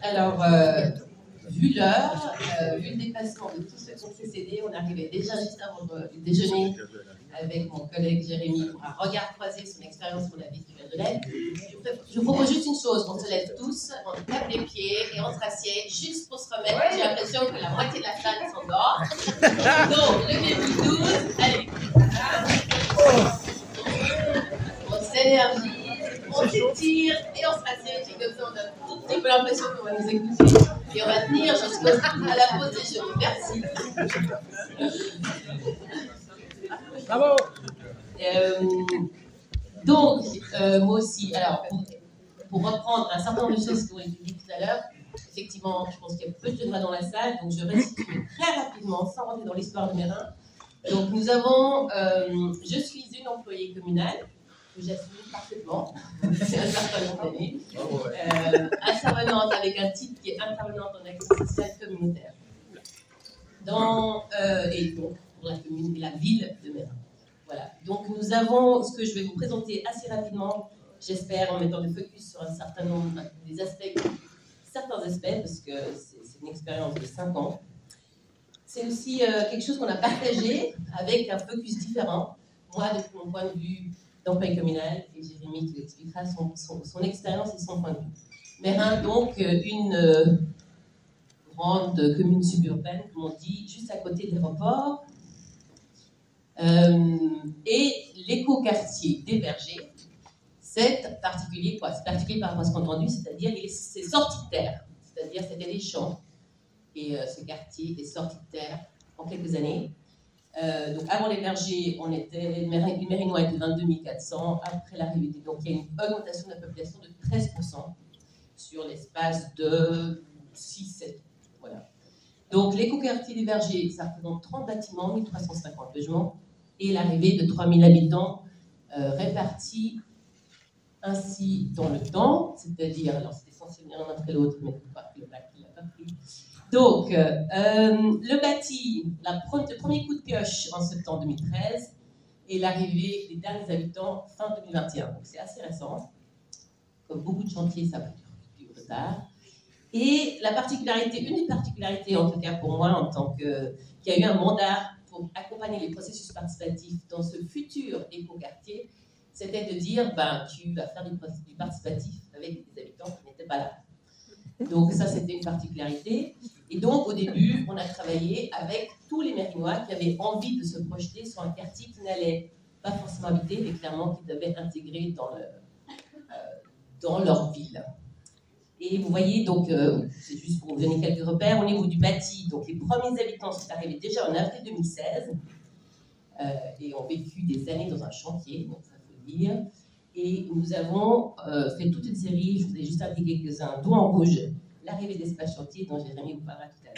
Alors, vu l'heure, vu le déplacement de tous ceux qui ont précédé, on arrivait déjà juste avant le déjeuner avec mon collègue Jérémy pour un regard croisé sur l'expérience qu'on a vécue à Genève. Je vous propose juste une chose, on se lève tous, on tape les pieds et on se rassied juste pour se remettre. J'ai l'impression que la moitié de la salle s'endort. Donc, levez-vous 12, allez. On s'énergie. On s'étire et on se rassied. J'ai comme ça, on a un tout petit peu l'impression qu'on va nous écouter. Et on va tenir jusqu'à la pause déjeuner. Merci. Bravo. Donc, moi aussi, alors, pour reprendre un certain nombre de choses que vous avez dit tout à l'heure, effectivement, je pense qu'il y a peu de jeunes dans la salle, donc je restitue très rapidement, sans rentrer dans l'histoire de Mérin. Donc, nous avons, je suis une employée communale, que j'assume parfaitement, c'est un certain nombre d'années, intervenante avec un titre qui est intervenante en action sociale communautaire. Et donc, pour la commune et la ville de Mérin. Voilà. Donc, nous avons ce que je vais vous présenter assez rapidement, j'espère, en mettant le focus sur un certain nombre des aspects, certains aspects, parce que c'est une expérience de 5 ans. C'est aussi quelque chose qu'on a partagé avec un focus différent. Moi, depuis mon point de vue d'employé communal, et Jérémy qui expliquera son expérience et son point de vue. Mérin, donc, une grande commune suburbaine, comme on dit, juste à côté de l'aéroport. Et l'écoquartier des Vergers, c'est particulier quoi? C'est particulier par rapport à ce qu'on a entendu, c'est-à-dire c'est sorti de terre, c'est-à-dire c'était des champs. Et ce quartier est sorti de terre en quelques années. Donc avant les Vergers, on était, le Mérinois était 22 400. Après l'arrivée, donc il y a une augmentation de la population de 13% sur l'espace de 6-7 ans. Voilà. Donc l'écoquartier des Vergers, ça représente 30 bâtiments, 1350 logements, et l'arrivée de 3000 habitants répartis ainsi dans le temps, c'est-à-dire, alors c'est essentiellement l'un après l'autre, mais le bac il n'a pas pris. Donc, le bâti, le premier coup de pioche en septembre 2013 et l'arrivée des derniers habitants fin 2021. Donc, c'est assez récent. Comme beaucoup de chantiers, ça va du retard. Et la particularité, une des particularités, en tout cas pour moi, en tant que qui a eu un mandat pour accompagner les processus participatifs dans ce futur éco-quartier, c'était de dire, tu vas faire du participatif avec des habitants qui n'étaient pas là. Donc ça, c'était une particularité. Et donc, au début, on a travaillé avec tous les Mérinois qui avaient envie de se projeter sur un quartier qui n'allait pas forcément habiter, mais clairement qui devaient intégrer dans leur ville. Et vous voyez, donc, c'est juste pour vous donner quelques repères, au niveau du bâti, donc les premiers habitants sont arrivés déjà en avril 2016 et ont vécu des années dans un chantier, donc ça faut le dire. Et nous avons fait toute une série, je vous ai juste indiqué quelques-uns, dont en rouge, l'arrivée d'Espace Chantier, dont Jérémy vous parlera tout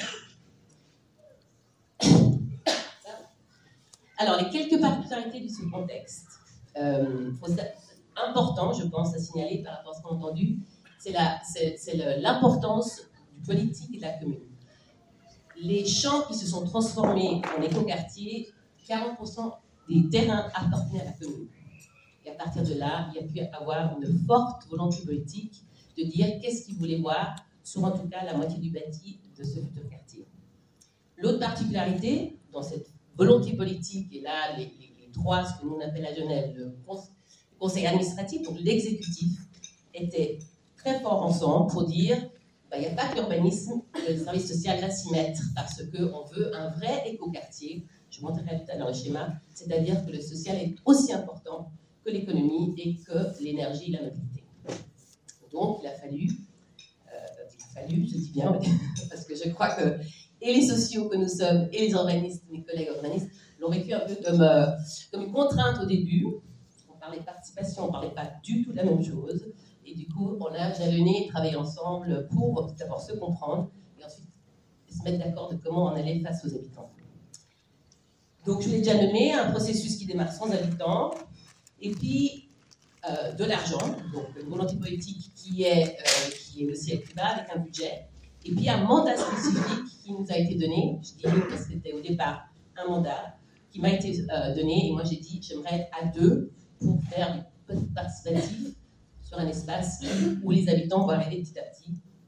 à l'heure. Alors, les quelques particularités de ce contexte, important, je pense, à signaler par rapport à ce qu'on a entendu, c'est l'importance du politique et de la commune. Les champs qui se sont transformés en écoquartiers, 40% des terrains appartenaient à la commune. Et à partir de là, il y a pu avoir une forte volonté politique de dire qu'est-ce qu'ils voulaient voir sur en tout cas la moitié du bâti de ce futur quartier. L'autre particularité, dans cette volonté politique, et là, les trois, ce que nous on appelle à Genève, le conseil administratif, donc l'exécutif, était très fort ensemble pour dire il n'y a pas que l'urbanisme, le service social là s'y mettre, parce qu'on veut un vrai écoquartier. Je vous montrerai tout à l'heure le schéma, c'est-à-dire que le social est aussi important que l'économie et que l'énergie et la mobilité. Donc, il a fallu, je dis bien, parce que je crois que et les sociaux que nous sommes, et les urbanistes, mes collègues urbanistes, l'ont vécu un peu comme une contrainte au début. On parlait de participation, on ne parlait pas du tout de la même chose. Et du coup, on a jalonné et travaillé ensemble pour d'abord se comprendre et ensuite se mettre d'accord de comment on allait face aux habitants. Donc, je l'ai déjà nommé, un processus qui démarre sans habitants, et puis de l'argent, donc une volonté politique qui est le ciel plus bas avec un budget, et puis un mandat spécifique qui nous a été donné. Je dis que c'était au départ un mandat qui m'a été donné, et moi j'ai dit j'aimerais être à 2 pour faire du participatif sur un espace où les habitants vont arriver petit à petit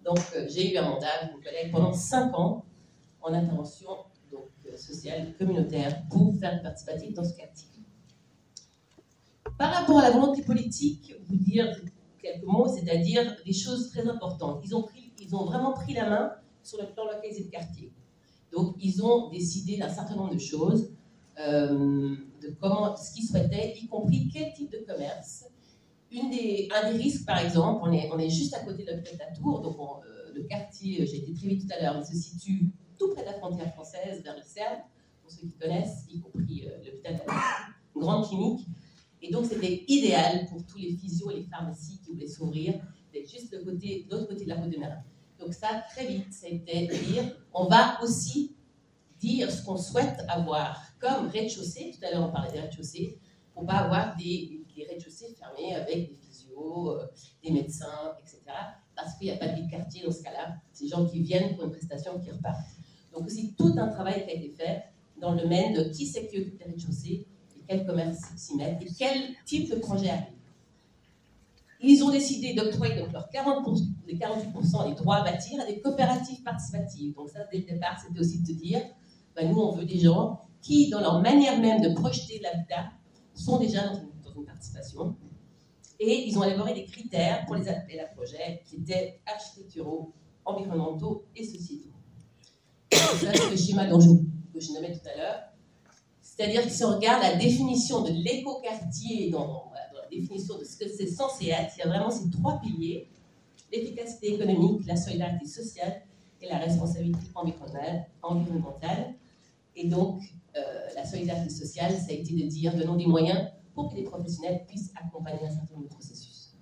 Donc, j'ai eu un mandat avec mon collègue pendant 5 ans en intervention donc, sociale, communautaire, pour faire du participatif dans ce quartier. Par rapport à la volonté politique, vous dire quelques mots, c'est-à-dire des choses très importantes. Ils ont vraiment pris la main sur le plan localisé de quartier. Donc, ils ont décidé d'un certain nombre de choses, de ce qu'ils souhaitaient, y compris quel type de commerce. Un des risques, par exemple, on est juste à côté de l'hôpital de la Tour, donc le quartier, j'ai été très vite tout à l'heure, il se situe tout près de la frontière française, vers le CERN, pour ceux qui connaissent, y compris l'hôpital de la Tour, une grande clinique. Et donc, c'était idéal pour tous les physios et les pharmacies qui voulaient s'ouvrir, d'être juste de l'autre côté de la route de Mérin. Donc ça, très vite, c'était de dire, on va aussi dire ce qu'on souhaite avoir comme rez-de-chaussée. Tout à l'heure, on parlait des rez-de-chaussée, pour ne pas avoir des rez-de-chaussée fermés avec des physios, des médecins, etc. Parce qu'il n'y a pas de vie de quartier dans ce cas-là. C'est des gens qui viennent pour une prestation qui repartent. Donc aussi, tout un travail qui a été fait dans le domaine de qui c'est qui occupe les rez-de-chaussée, et quel commerce s'y met, et quel type de projet arrive. Ils ont décidé d'octroyer donc leurs 48% des droits à bâtir à des coopératives participatives. Donc ça, dès le départ, c'était aussi de dire, nous, on veut des gens qui, dans leur manière même de projeter l'habitat, sont déjà dans une participation. Et ils ont élaboré des critères pour les appels à projets qui étaient architecturaux, environnementaux et sociétaux. Et ça, c'est le schéma que je nommais tout à l'heure. C'est-à-dire que si on regarde la définition de l'écoquartier dans la définition de ce que c'est censé être, il y a vraiment ces 3 piliers: l'efficacité économique, la solidarité sociale et la responsabilité environnementale. Et donc, la solidarité sociale, ça a été de dire, donnons des moyens pour que les professionnels puissent accompagner un certain nombre de processus.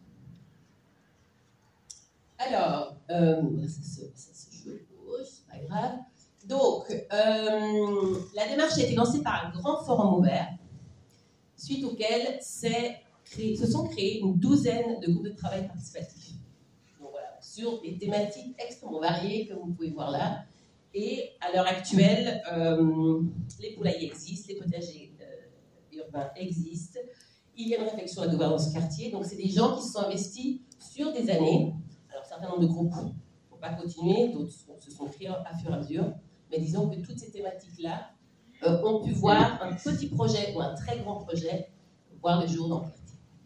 Alors, ça se joue à gauche, c'est pas grave. Donc, la démarche a été lancée par un grand forum ouvert, suite auquel se sont créés une douzaine de groupes de travail participatifs. Donc voilà, sur des thématiques extrêmement variées, comme vous pouvez voir là. Et à l'heure actuelle, les poulaillers existent, les potagers urbains existent. Il y a une réflexion à la gouvernance quartier. Donc, c'est des gens qui se sont investis sur des années. Alors, un certain nombre de groupes ne vont pas continuer, d'autres se sont créés à fur et à mesure. Mais disons que toutes ces thématiques-là ont pu voir un petit projet ou un très grand projet voir le jour dans le quartier.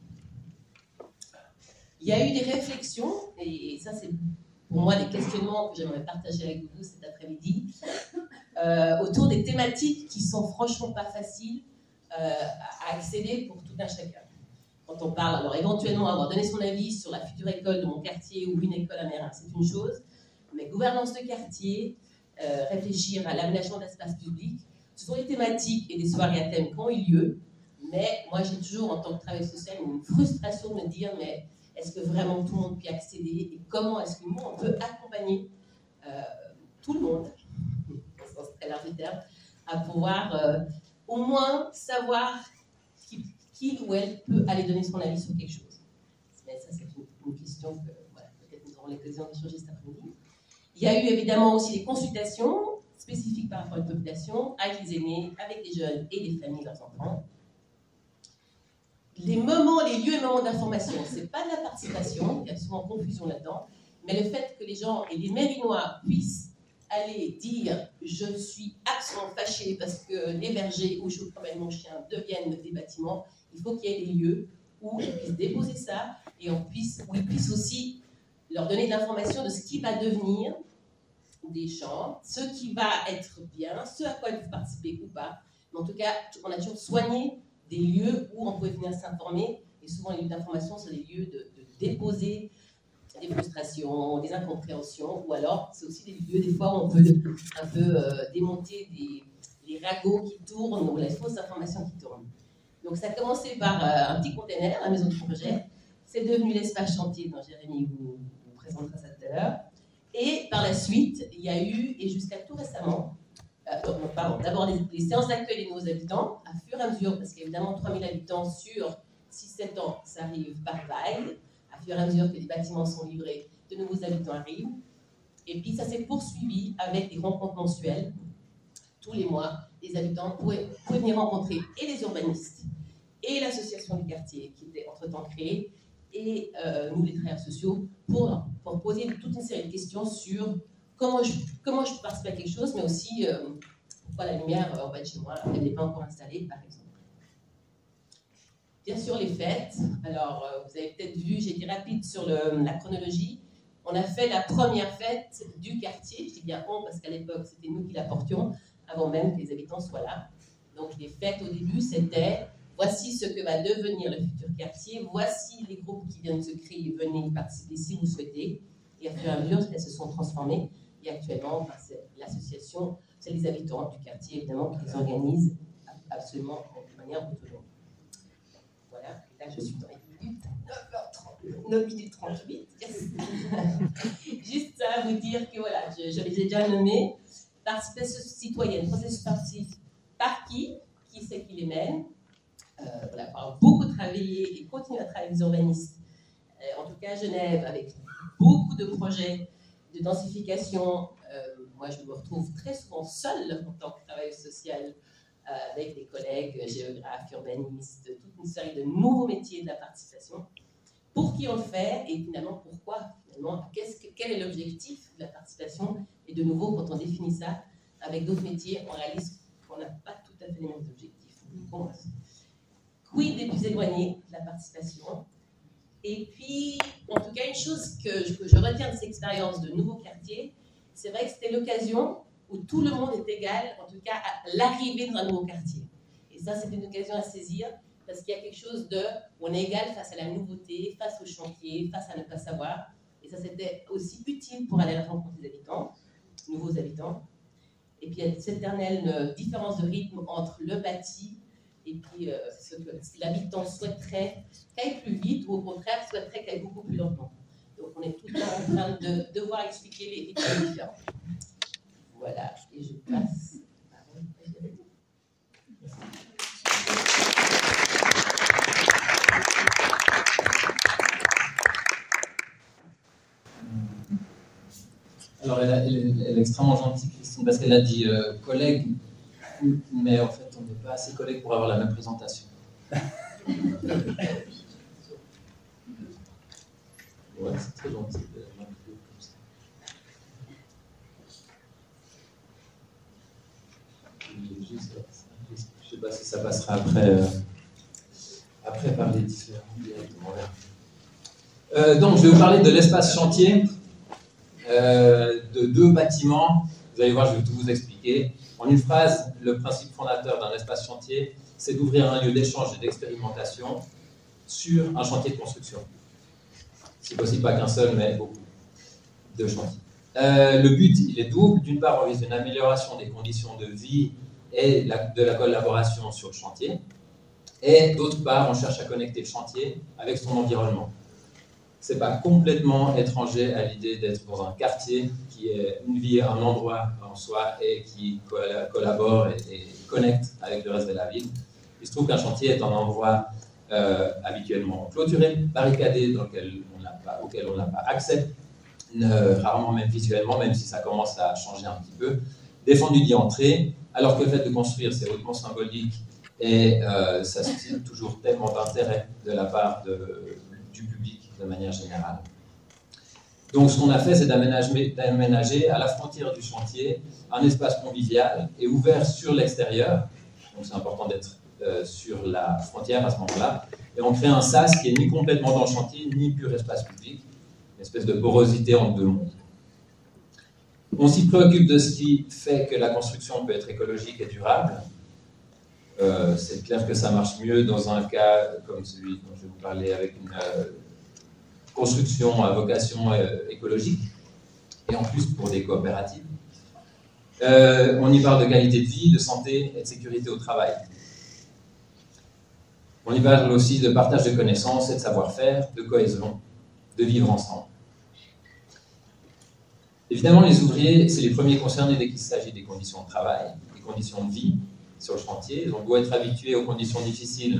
Il y a eu des réflexions, et ça, c'est pour moi des questionnements que j'aimerais partager avec vous cet après-midi, autour des thématiques qui sont franchement pas faciles à accéder pour tout un chacun. Quand on parle, alors éventuellement avoir donné son avis sur la future école de mon quartier ou une école à Mérin, c'est une chose, mais gouvernance de quartier, réfléchir à l'aménagement d'espaces publics, ce sont des thématiques et des soirées à thème qui ont eu lieu, mais moi j'ai toujours en tant que travailleuse sociale une frustration de me dire, mais est-ce que vraiment tout le monde peut y accéder et comment est-ce que nous on peut accompagner tout le monde, au sens très large du terme, à pouvoir au moins savoir qui ou elle peut aller donner son avis sur quelque chose. Mais ça, c'est une question que voilà, peut-être nous aurons l'occasion d'échanger cet après-midi. Il y a eu évidemment aussi des consultations spécifiques par rapport à une population, avec les aînés, avec les jeunes et les familles, leurs enfants. Les lieux et moments d'information, ce n'est pas de la participation, il y a souvent confusion là-dedans, mais le fait que les gens et les Mérinois puissent aller dire « je suis absolument fâché parce que les bergers où je promène mon chien deviennent des bâtiments », il faut qu'il y ait des lieux où ils puissent déposer ça et où ils puissent aussi leur donner de l'information de ce qui va devenir des champs, ce qui va être bien, ce à quoi ils peuvent participer ou pas. Mais en tout cas, on a toujours soigné des lieux où on pouvait venir s'informer, et souvent les lieux d'information sont des lieux de déposer des frustrations, des incompréhensions, ou alors c'est aussi des lieux des fois où on peut un peu démonter les ragots qui tournent ou les fausses informations qui tournent. Donc ça a commencé par un petit container, la maison de projet, c'est devenu l'espace chantier dont Jérémy vous présentera ça tout à l'heure, et par la suite, il y a eu, et jusqu'à tout récemment, d'abord les séances d'accueil des nouveaux habitants, à fur et à mesure, parce qu'il y a évidemment 3000 habitants sur 6-7 ans, ça arrive par vague, à fur et à mesure que les bâtiments sont livrés, de nouveaux habitants arrivent. Et puis ça s'est poursuivi avec des rencontres mensuelles. Tous les mois, les habitants pouvaient venir rencontrer et les urbanistes, et l'association du quartier qui était entre-temps créée, et nous, les travailleurs sociaux, pour poser toute une série de questions sur comment je peux participer à quelque chose, mais aussi pourquoi la lumière en bas de chez moi, elle n'est pas encore installée, par exemple. Bien sûr, les fêtes. Alors, vous avez peut-être vu, j'ai été rapide sur la chronologie. On a fait la première fête du quartier. Je dis bien on parce qu'à l'époque, c'était nous qui la portions, avant même que les habitants soient là. Donc, les fêtes, au début, c'était voici ce que va devenir le futur quartier, voici les groupes qui viennent de se créer, venez y participer si vous souhaitez. Et à fur et à mesure, elles se sont transformées. Et actuellement, c'est l'association, c'est les habitants du quartier, évidemment, qui les organisent absolument de manière autonome. Voilà, là je suis dans les minutes, 9 minutes 38. Yes. Juste à vous dire que voilà, je les ai déjà nommés. Participation citoyenne, processus participatif par qui c'est qui les mène. Voilà, on a beaucoup travaillé et continue à travailler avec les urbanistes. En tout cas, à Genève, avec beaucoup de projets de densification. Moi, je me retrouve très souvent seule en tant que travailleuse sociale avec des collègues géographes, urbanistes, toute une série de nouveaux métiers de la participation. Pour qui on le fait et finalement pourquoi finalement, quel est l'objectif de la participation? Et de nouveau, quand on définit ça avec d'autres métiers, on réalise qu'on n'a pas tout à fait les mêmes objectifs. Bon, quid des plus éloignés de la participation? Et puis, en tout cas, une chose que je retiens de cette expérience de nouveau quartier, c'est vrai que c'était l'occasion où tout le monde est égal, en tout cas à l'arrivée dans un nouveau quartier. Et ça, c'est une occasion à saisir, parce qu'il y a quelque chose de, on est égal face à la nouveauté, face au chantier, face à ne pas savoir. Et ça, c'était aussi utile pour aller à la rencontre des habitants, nouveaux habitants. Et puis, il y a cette éternelle différence de rythme entre le bâti et puis ce que l'habitant souhaiterait qu'il aille plus vite ou au contraire souhaiterait qu'il aille beaucoup plus lentement. Donc, on est tout le temps en train de devoir expliquer les différences. Voilà, et je passe. Alors, elle est extrêmement gentille, Christine, parce qu'elle a dit collègue, mais en fait, on n'est pas assez collègues pour avoir la même présentation. Ouais, c'est très gentil. Je ne sais pas si ça passera après par les différents directement là. Donc, je vais vous parler de l'espace chantier, de 2 bâtiments. Vous allez voir, je vais tout vous expliquer. En une phrase, le principe fondateur d'un espace chantier, c'est d'ouvrir un lieu d'échange et d'expérimentation sur un chantier de construction. Si possible, pas qu'un seul, mais beaucoup de chantiers. Le but, il est double. D'une part, on vise une amélioration des conditions de vie et de la collaboration sur le chantier. Et d'autre part, on cherche à connecter le chantier avec son environnement. Ce n'est pas complètement étranger à l'idée d'être dans un quartier qui est une vie, un endroit en soi et qui collabore et connecte avec le reste de la ville. Il se trouve qu'un chantier est un endroit habituellement clôturé, barricadé, auquel on n'a pas accès, rarement même visuellement, même si ça commence à changer un petit peu, défendu d'y entrer, alors que le fait de construire, c'est hautement symbolique et ça suscite toujours tellement d'intérêt de la part du public de manière générale. Donc ce qu'on a fait, c'est d'aménager à la frontière du chantier un espace convivial et ouvert sur l'extérieur, donc c'est important d'être sur la frontière à ce moment-là, et on crée un sas qui est ni complètement dans le chantier, ni pur espace public, une espèce de porosité entre 2 mondes. On s'y préoccupe de ce qui fait que la construction peut être écologique et durable. C'est clair que ça marche mieux dans un cas comme celui dont je vais vous parler, avec une construction à vocation écologique, et en plus pour des coopératives. On y parle de qualité de vie, de santé et de sécurité au travail. On y parle aussi de partage de connaissances et de savoir-faire, de cohésion, de vivre ensemble. Évidemment, les ouvriers, c'est les premiers concernés dès qu'il s'agit des conditions de travail, des conditions de vie sur le chantier. Ils ont beau être habitués aux conditions difficiles.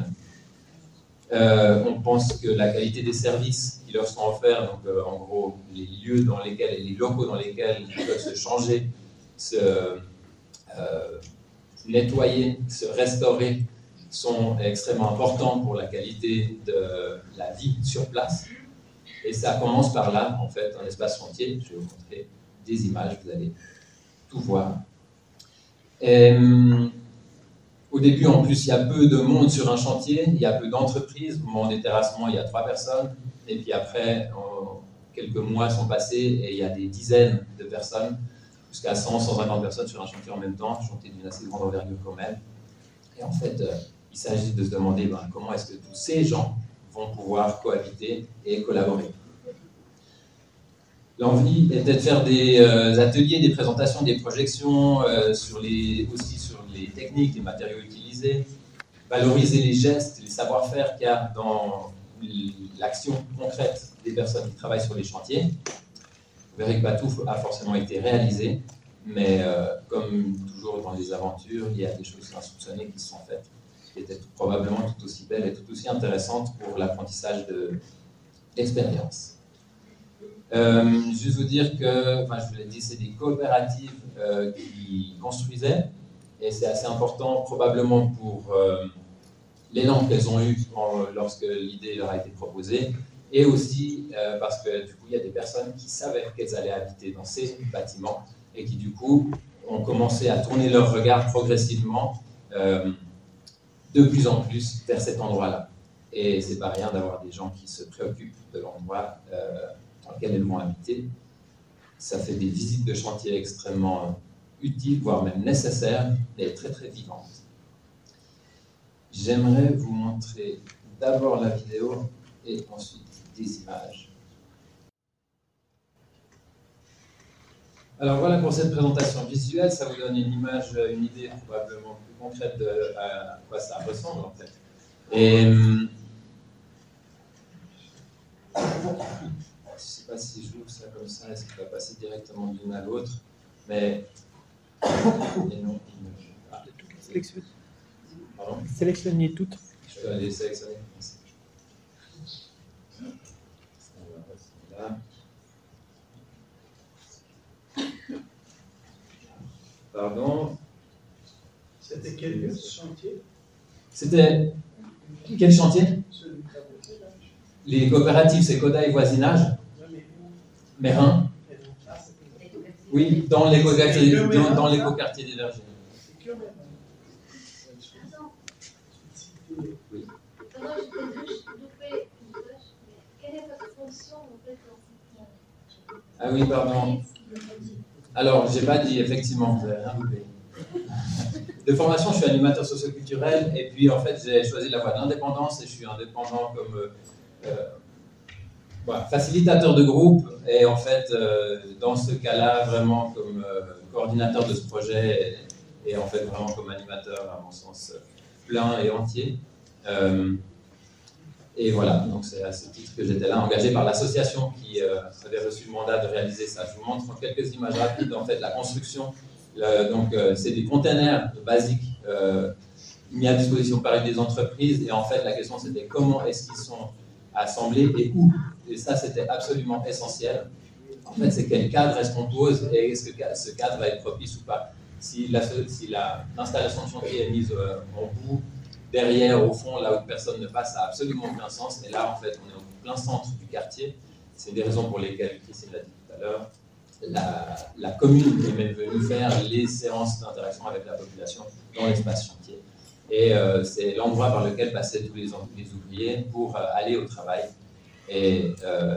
On pense que la qualité des services qui leur sont offerts, donc en gros les lieux dans lesquels et les locaux dans lesquels ils peuvent se changer, se nettoyer, se restaurer, sont extrêmement importants pour la qualité de la vie sur place. Et ça commence par là, en fait, un espace chantier. Je vais vous montrer des images, vous allez tout voir. Et, au début, en plus, il y a peu de monde sur un chantier, il y a peu d'entreprises. Au moment des terrassements, il y a 3 personnes. Et puis après, quelques mois sont passés et il y a des dizaines de personnes, jusqu'à 100, 150 personnes sur un chantier en même temps, un chantier d'une assez grande envergure quand même. Et en fait, il s'agit de se demander comment est-ce que tous ces gens vont pouvoir cohabiter et collaborer. L'envie était de faire des ateliers, des présentations, des projections aussi sur les techniques, les matériaux utilisés, valoriser les gestes, les savoir-faire qu'il y a dans l'action concrète des personnes qui travaillent sur les chantiers. Vous verrez que pas tout a forcément été réalisé, mais comme toujours dans les aventures, il y a des choses insoupçonnées qui se sont faites, qui étaient probablement tout aussi belles et tout aussi intéressantes pour l'apprentissage de l'expérience. Juste vous dire que, je vous l'ai dit, c'est des coopératives qui construisaient, et c'est assez important probablement pour l'élan qu'elles ont eu lorsque l'idée leur a été proposée, et aussi parce que du coup il y a des personnes qui savaient qu'elles allaient habiter dans ces bâtiments et qui du coup ont commencé à tourner leur regard progressivement de plus en plus vers cet endroit-là. Et c'est pas rien d'avoir des gens qui se préoccupent de l'endroit dans lequel elles vont habiter. Ça fait des visites de chantier extrêmement utiles, voire même nécessaires, et très très vivantes. J'aimerais vous montrer d'abord la vidéo et ensuite des images. Alors voilà pour cette présentation visuelle, ça vous donne une image, une idée probablement plus concrète de à quoi ça ressemble en fait. Et je ne sais pas si j'ouvre ça comme ça, est-ce qu'il va passer directement d'une à l'autre, mais non, pardon. Sélectionnez toutes. Je vais aller sélectionner. Là. Pardon. C'était quel chantier? C'était quel chantier? Les coopératives, c'est Coda et Voisinage. Mérin. Oui, dans l'écoquartier des Vergers. Oui. Ah oui, pardon. Alors, j'ai pas dit, effectivement, vous avez rien loupé. De formation, je suis animateur socioculturel et puis en fait, j'ai choisi la voie de l'indépendance et je suis indépendant comme facilitateur de groupe et en fait, dans ce cas-là, vraiment comme coordinateur de ce projet et en fait vraiment comme animateur à mon sens plein et entier. Et voilà, donc c'est à ce titre que j'étais là, engagé par l'association qui avait reçu le mandat de réaliser ça. Je vous montre en quelques images rapides, en fait, la construction. C'est des containers basiques mis à disposition par des entreprises. Et en fait, la question, c'était comment est-ce qu'ils sont assemblés et où. Et ça, c'était absolument essentiel. En fait, c'est quel cadre est-ce qu'on pose et est-ce que ce cadre va être propice ou pas. Si l'installation de chantier est mise en bout, derrière, au fond, là où personne ne passe, ça n'a absolument aucun sens. Et là, en fait, on est au plein centre du quartier. C'est une des raisons pour lesquelles Christine l'a dit tout à l'heure. La commune est même venue faire les séances d'interaction avec la population dans l'espace chantier. Et c'est l'endroit par lequel passaient tous les ouvriers pour aller au travail et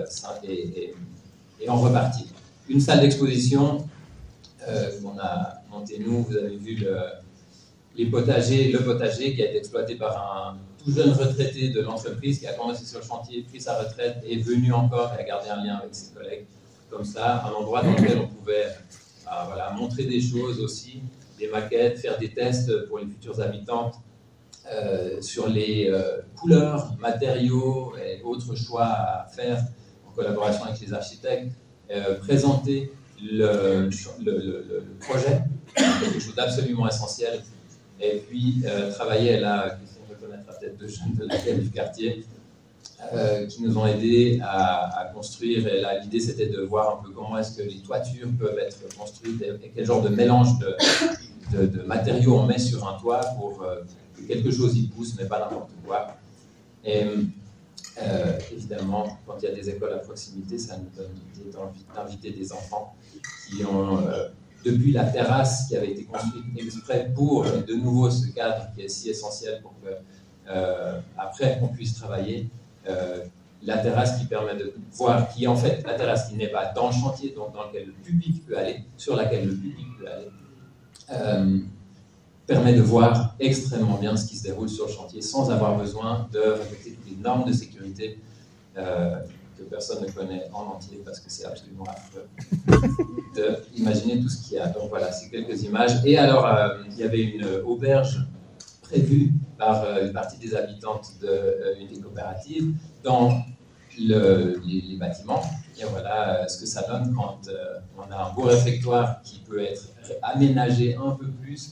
en repartir. Une salle d'exposition qu'on a montée nous, vous avez vu le potager qui a été exploité par un tout jeune retraité de l'entreprise qui a commencé sur le chantier, pris sa retraite et est venu encore et a gardé un lien avec ses collègues. Comme ça, un endroit dans lequel on pouvait montrer des choses aussi, des maquettes, faire des tests pour les futures habitantes sur les couleurs, matériaux et autres choix à faire en collaboration avec les architectes, présenter le projet, quelque chose d'absolument essentiel, et puis travailler là, Christine reconnaîtra peut-être deux jeunes de laquelle du quartier, qui nous ont aidés à construire. Et là, l'idée, c'était de voir un peu comment est-ce que les toitures peuvent être construites et quel genre de mélange de matériaux on met sur un toit pour que quelque chose y pousse, mais pas n'importe quoi. Et évidemment, quand il y a des écoles à proximité, ça nous donne l'idée d'inviter des enfants qui ont, depuis la terrasse qui avait été construite exprès pour de nouveau ce cadre qui est si essentiel pour que, après, on puisse travailler. La terrasse qui permet de voir, qui est en fait la terrasse qui n'est pas dans le chantier, donc dans lequel le public peut aller, sur laquelle le public peut aller, permet de voir extrêmement bien ce qui se déroule sur le chantier sans avoir besoin de respecter toutes les normes de sécurité que personne ne connaît en entier parce que c'est absolument affreux d'imaginer tout ce qu'il y a. Donc voilà, c'est quelques images. Et alors, il y avait une auberge prévue par une partie des habitantes d'une des coopératives dans les bâtiments. Et voilà ce que ça donne quand on a un beau réfectoire qui peut être aménagé un peu plus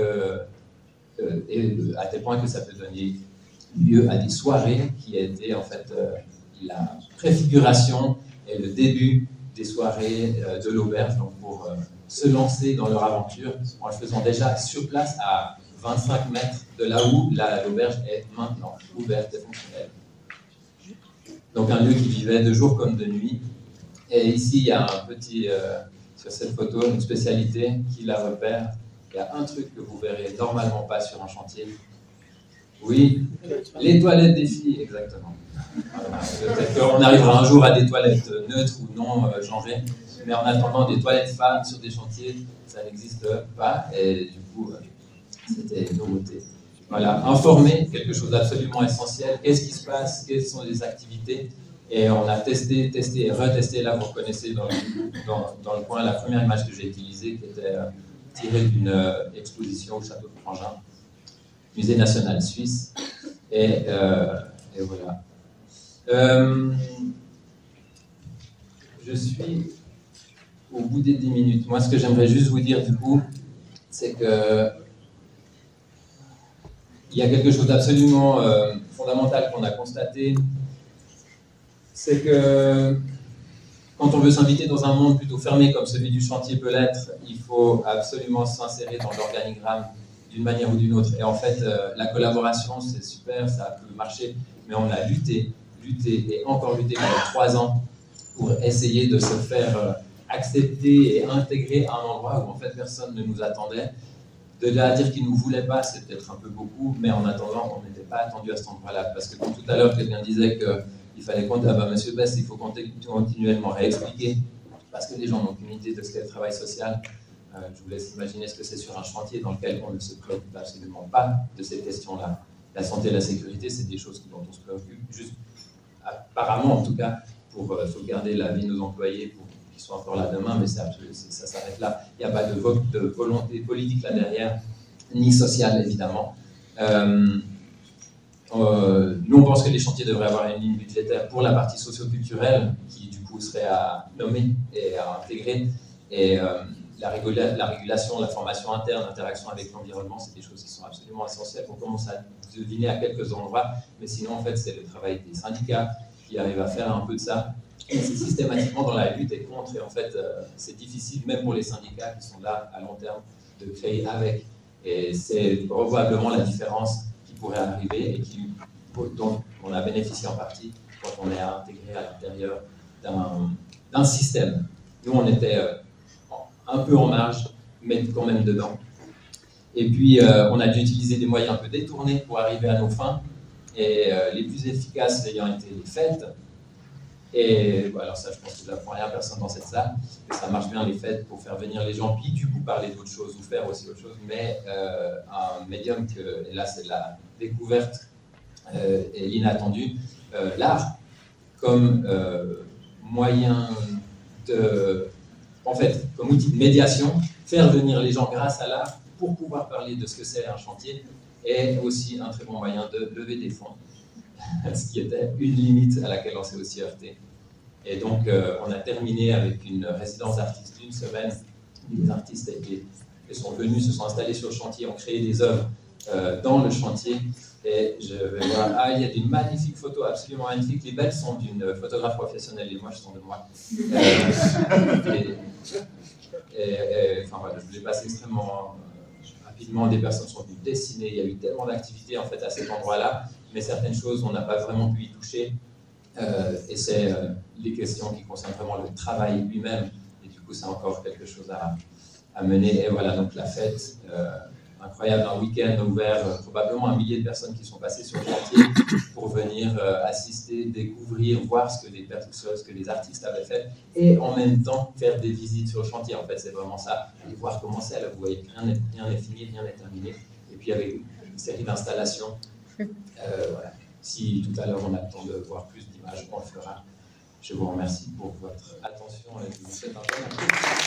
et à tel point que ça peut donner lieu à des soirées qui étaient en fait la préfiguration et le début des soirées de l'auberge, donc pour se lancer dans leur aventure en le faisant déjà sur place à 25 mètres de là où l'auberge est maintenant ouverte et fonctionnelle. Donc un lieu qui vivait de jour comme de nuit. Et ici, il y a un petit, sur cette photo, une spécialité qui la repère. Il y a un truc que vous verrez normalement pas sur un chantier. Oui, les toilettes des filles, exactement. Peut-être qu'on arrivera un jour à des toilettes neutres ou non genrées, mais en attendant, des toilettes femmes sur des chantiers, ça n'existe pas. Et du coup, c'était une nouveauté. Voilà, informer, quelque chose d'absolument essentiel. Qu'est-ce qui se passe? Quelles sont les activités? Et on a testé et retesté. Là, vous reconnaissez dans le coin la première image que j'ai utilisée, qui était tirée d'une exposition au Château de Frangin, Musée national suisse. Et voilà. Je suis au bout des 10 minutes. Moi, ce que j'aimerais juste vous dire, du coup, c'est que il y a quelque chose d'absolument fondamental qu'on a constaté, c'est que quand on veut s'inviter dans un monde plutôt fermé comme celui du chantier peut l'être, il faut absolument s'insérer dans l'organigramme d'une manière ou d'une autre. Et en fait, la collaboration, c'est super, ça peut marcher, mais on a lutté et encore lutté pendant 3 ans pour essayer de se faire accepter et intégrer à un endroit où en fait personne ne nous attendait. De là à dire qu'ils ne nous voulaient pas, c'est peut-être un peu beaucoup, mais en attendant, on n'était pas attendu à cet endroit-là. Parce que tout à l'heure, quelqu'un disait qu'il fallait monsieur Bess, il faut continuellement réexpliquer, parce que les gens n'ont aucune idée de ce qu'est le travail social. Je vous laisse imaginer ce que c'est sur un chantier dans lequel on ne se préoccupe absolument pas de ces questions-là. La santé et la sécurité, c'est des choses dont on se préoccupe, juste apparemment en tout cas, pour sauvegarder la vie de nos employés, pour qu'ils soient encore là demain, mais ça s'arrête là. Il n'y a pas de volonté politique là derrière, ni sociale évidemment. Nous, on pense que les chantiers devraient avoir une ligne budgétaire pour la partie socio-culturelle, qui du coup serait à nommer et à intégrer. Et la régulation, la formation interne, l'interaction avec l'environnement, c'est des choses qui sont absolument essentielles. On commence à deviner à quelques endroits, mais sinon, en fait, c'est le travail des syndicats qui arrivent à faire un peu de ça. Et c'est systématiquement dans la lutte et contre. Et en fait, c'est difficile, même pour les syndicats qui sont là à long terme, de créer avec. Et c'est probablement la différence qui pourrait arriver et dont on a bénéficié en partie quand on est intégré à l'intérieur d'un système. Nous, on était un peu en marge, mais quand même dedans. Et puis, on a dû utiliser des moyens un peu détournés pour arriver à nos fins, et les plus efficaces ayant été les fêtes. Et alors ça, je pense que je n'apprends rien à personne dans cette salle, que ça marche bien les fêtes pour faire venir les gens, puis du coup parler d'autres choses ou faire aussi autre chose, mais un médium et là c'est la découverte et l'inattendu, l'art comme moyen en fait, comme outil de médiation, faire venir les gens grâce à l'art pour pouvoir parler de ce que c'est un chantier est aussi un très bon moyen de lever des fonds, ce qui était une limite à laquelle on s'est aussi heurté. Et donc, on a terminé avec une résidence d'artistes d'une semaine. Les artistes sont venus, se sont installés sur le chantier, ont créé des œuvres dans le chantier. Et je vais voir, il y a une magnifique photo, absolument magnifique. Les belles sont d'une photographe professionnelle, les moches sont de moi. Enfin voilà, je l'ai passé extrêmement rapidement, des personnes sont venues dessiner, il y a eu tellement d'activités en fait à cet endroit-là, mais certaines choses, on n'a pas vraiment pu y toucher. Et c'est les questions qui concernent vraiment le travail lui-même. Et du coup, c'est encore quelque chose à mener. Et voilà, donc la fête, incroyable, un week-end ouvert, probablement 1 millier de personnes qui sont passées sur le chantier pour venir assister, découvrir, voir ce que les artistes avaient fait, et en même temps faire des visites sur le chantier. En fait, c'est vraiment ça, et voir comment c'est. Vous voyez, rien n'est fini, rien n'est terminé. Et puis avec une série d'installations. Voilà. Si tout à l'heure on a le temps de voir plus d'images, on le fera. Je vous remercie pour votre attention et je vous souhaite un bon appétit.